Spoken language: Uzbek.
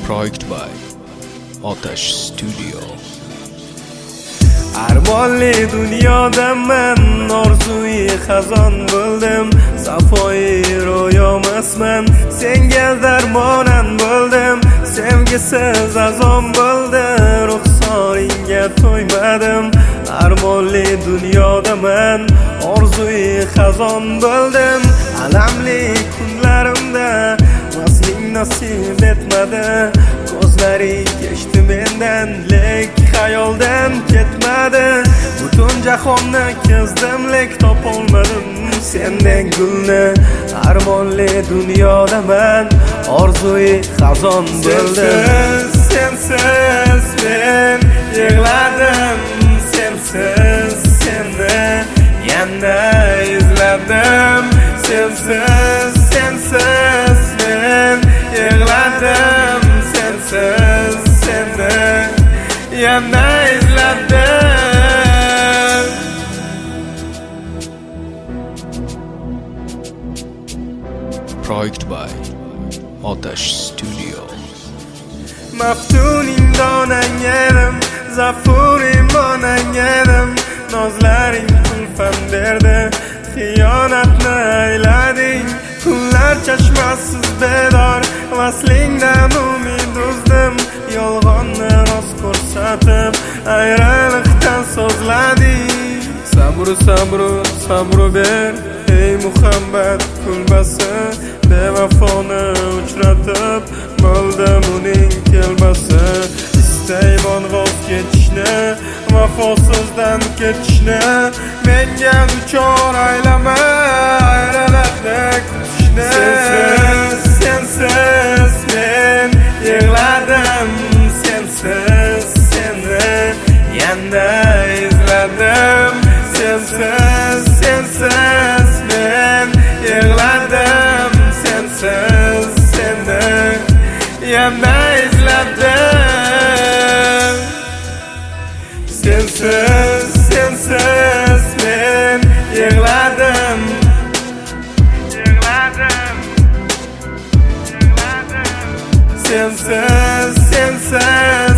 Project by Otash Studio. Armonli dunyoda men orzui xazon bo'ldim, safoi ro'yomasman, senga darmonan bo'ldim, sevgisiz azon bo'ldi, ruxsoringga to'ymadim. Armonli dunyoda men orzui xazon bo'ldim, alamli kunlarimda vasling nasib etmadi, ko'zlaring kechdi mendan, lek xayoldan ketmadi. Butun jahonni kezdim, lek topolmadim sendek gulni. Armonli dunyoda men orzui xazon bo'ldim. Sensiz men yig'ladim, sensiz seni yana izladim. Sensiz men yig'ladim, sensiz seni yana izladim. Project by Otash Studio. Maftuning donang edim, zafurim onang edim, nozlaring kulfam berdi, xiyonatni aylading. Kunlar chashmasiz bedor, vaslingdan umid uzdim, yolg'onni rost ko'rsatib ayriliqdan so'zlading. Sabru ber, ey muhabbat kulbasi, bevafoni uchratib bo'ldim uning kelbasi. Istayman voz kechishni, vafosizdan ketishni, menga duchor aylama ayriliqni kutishni. Sensiz men yig'ladim, sensiz seni yana izladim. Sensiz men yig'ladim, sensiz seni yana izladim. Sensiz men yig'ladim, sensiz